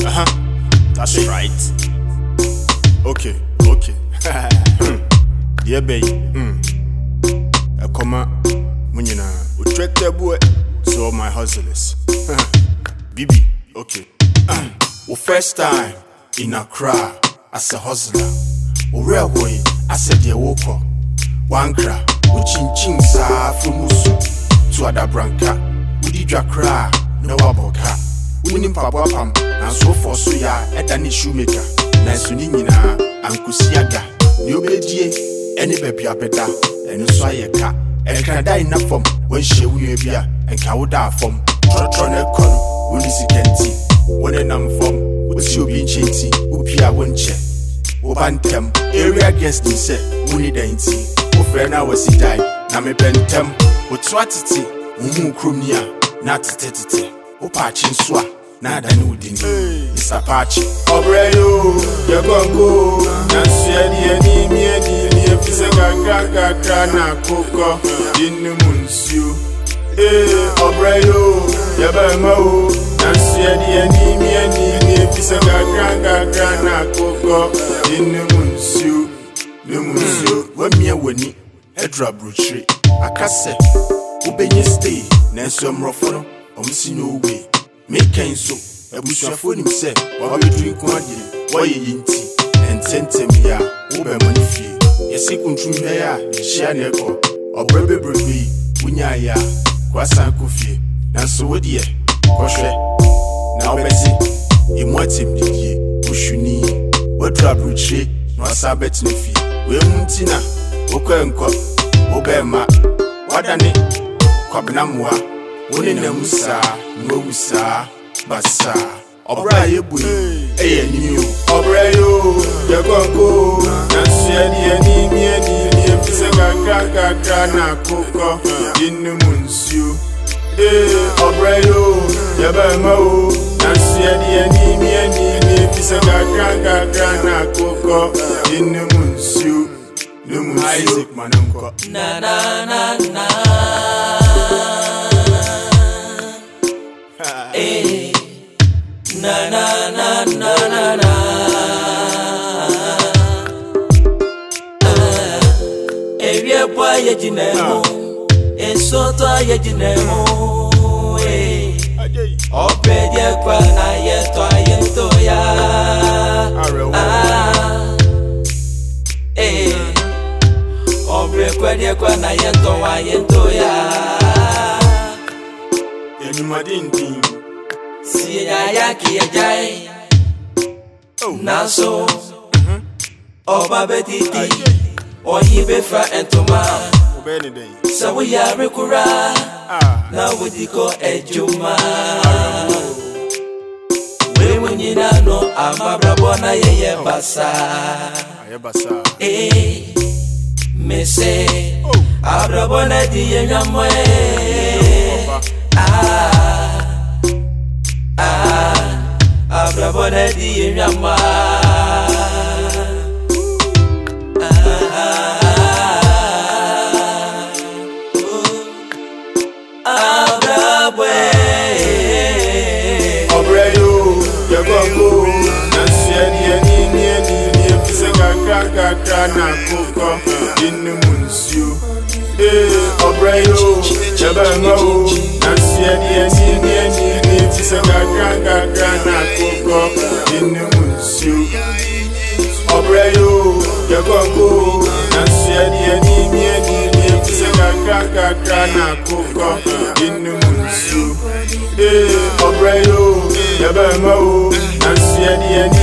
That's right. Okay. Yeah, baby. A comma, Munina, we track the boy, so my hustlers. Bibi, okay. Well, first time in Accra as a hustler. Real boy, I said, you woke up. One cra, which in Chinsa from Musu to Adabranca, Woody Drakra, no aboka. Winning Pabapam, and so for Suya at any shoemaker. Nasunina, and Kusiaga, you be any baby apeta, and so I cat, and can die enough from when she will be and Kauda from Trotron Con, when is it canty, when an from, which you be chinty, Upia won't check. Obantem, area guest in set, Winnie Dainty, Ofrena was he died, Name Pentem, What's Krumia, not Tete, Opachin Swa, Nada Nudin, Mr. Patch, Obreo, Yagongo, Nancy, any Fisaga, Grana, Coco, in the Munsu, Obreo, Yabamo, Nancy, any Fisaga, Grana, Coco, in the Munsu, when me a winnie, a drop retreat, a cassette. Open your stay, Nansom Roffano, or missing no way. Make kind so, a bush of phone himself, while we drink one day, why you tea, and send me a over money fee. A second true hair, share never, or brebe brebe, Winya, Quasan Coffee, Nanso dear, Coshe. Now, Bessie, in what him did ye, push you knee, what drop retreat, no sabbat no fee. We're Muntina, Okanko, Obema, what an it. Kwabnamwa, woni na musa, nwusa, basa. Obra yebu, enyu. Obra yo, yagongo, nansu ni efisega kaka na koko, inu munsu. Obra yo, yabama o, nansu ni efisega kaka na koko, inu munsu. Isaac Mananko. Na na na na. Hey. Na na na na na na. Every boy ye jinemo, ensoto ye jinemo. Hey. Opede kwa na ye to ya. Hey. Obre kwa na yento ya. Enumadindi. Si ya ki ejai. Naso. Oba betiti. Ohibe fra entoma. Sa we ya rekura. Na wudiko ejuma. We munyina no amabra bona ye basa. Eh. Me say, Abrabona di yamwe. Abrabona di yamwa. Abrabwe. Obreo, yagongo, nansi Fisaga na koko, in the Munsu. Obreo, Jabamo, nansi Fisaga na koko, in the Munsu. Obreo, yagongo, nansi Fisaga na koko, in the Munsu. Obreo, Yabamo, nansi